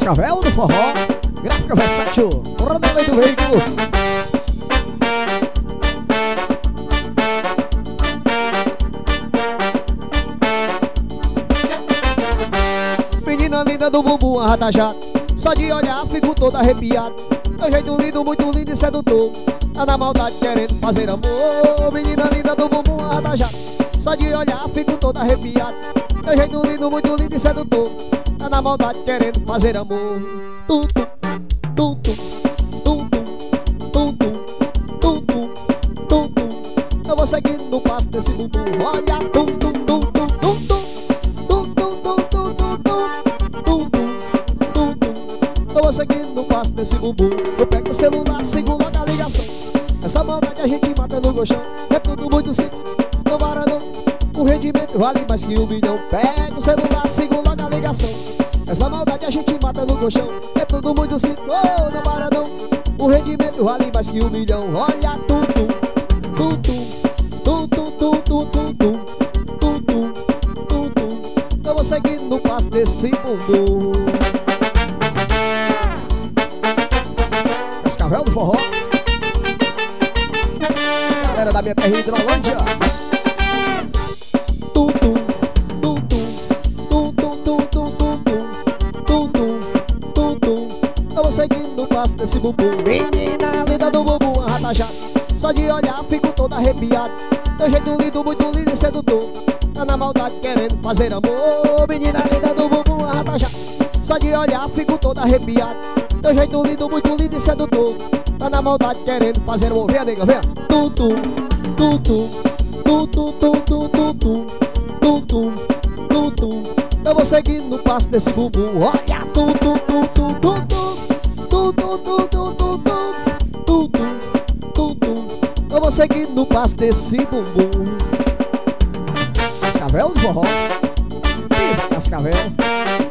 Cascavel do forró, gráfica versátil, rodeamento do veículo. Menina linda do bumbum arratajado, só de olhar fico todo arrepiado. Teu jeito lindo, muito lindo e sedutor, tá na maldade querendo fazer amor. Menina linda do bumbum arratajado, só de olhar fico todo arrepiado. Teu jeito lindo, muito lindo e sedutor, tá na maldade querendo fazer amor. Tum, tum, tum, tum, tum, tum, tum, tum, tum, tum, tum. Eu vou seguindo no passo desse bumbum. Olha, tum, tum, tum, tum, tum, tum. Eu vou seguindo no passo desse bumbum. Eu pego o celular, sigo logo a ligação. Essa maldade a gente mata no colchão. É tudo muito simples, não para não. O rendimento vale mais que 1 milhão. Pego o celular, sigo logo a ligação. Essa maldade a gente mata no colchão. É tudo muito simples, oh, não para não. O rendimento vale mais que 1 milhão. Olha, tum, tum, tum, tum, tum, tum, tum, tum, tum, tum, tum, tum, tum. Eu vou seguindo no passo desse bumbum. Cascavel do forró, galera da minha terra Hidrolândia. Tum, tum, tum, tum, tum, tum, tum, tum, tum, tum, tum, tum, tum. Eu vou seguindo no passo desse bumbum. Menina linda do bumbum arratajado, só de olhar fico todo arrepiado. Teu jeito lindo, muito lindo e sedutor, tá na maldade querendo fazer amor. Menina linda do bumbum arratajado, só de olhar fico todo arrepiado. Teu jeito lindo, muito lindo e sedutor, tá na maldade querendo fazer amor. Venha, nega, venha. Tum, tum, tum, tum, tum, tum, tum, tum, tum, tum, tum, tum, tum, tum. Eu vou seguindo no passo desse bumbum. Olha, tum, tum, tum, tum, tum, tum, tum, tum, tum, tum, tum, tum, tum, tum, tum. Eu vou seguindo no passo desse bumbum. Cascavel do forró, pisa Cascavel.